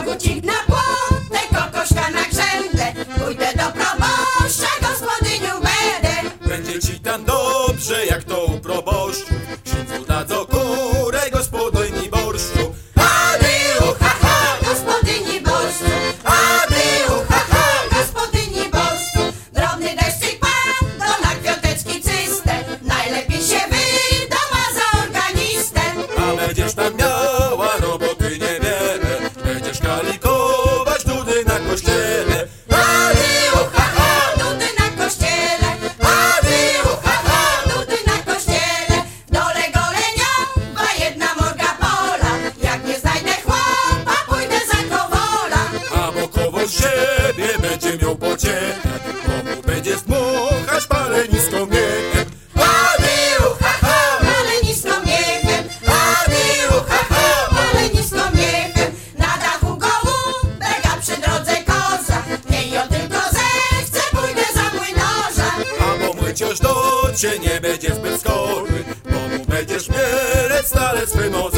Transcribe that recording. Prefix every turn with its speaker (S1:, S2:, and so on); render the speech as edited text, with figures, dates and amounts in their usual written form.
S1: Kogucik na płotę, kokoszka na grzędę. Pójdę do proboszcza, gospodynią będę.
S2: Będzie ci tam dobrze, jak to u proboszczu. Księdzu dadzą kurę, gospodyni borszczu.
S1: Adiu, ha, ha, gospodyni borszczu. Adiu, ha, ha, gospodyni borszczu. Drobny deszczyk padł na kwiateczki czyste. Najlepiej się wydoma za organistę.
S2: A będziesz tam miała roboty niewiele. Będziesz kalikować dudy na kościele.
S1: Adiu, ha, ha, dudy na kościele. Adiu, ha, ha, dudy na kościele. W dole goleniowa jedna morga pola. Jak nie znajdę chłopa, pójdę za kowola.
S2: A bokowo z siebie będzie miał pociechę, bo mu będzie dmuchać palenistą miechem.
S1: Adiu, ha, ha, palenistą miechem. Adiu, ha, ha, palenistą miechem. Na dachu gołąbek, a przy drodze koza. Jej o tylko zechce, pójdę za młynarza.
S2: A bo mój ciąż do cię nie będzie zbyt skory, bo mu będziesz mielec stale swe noce.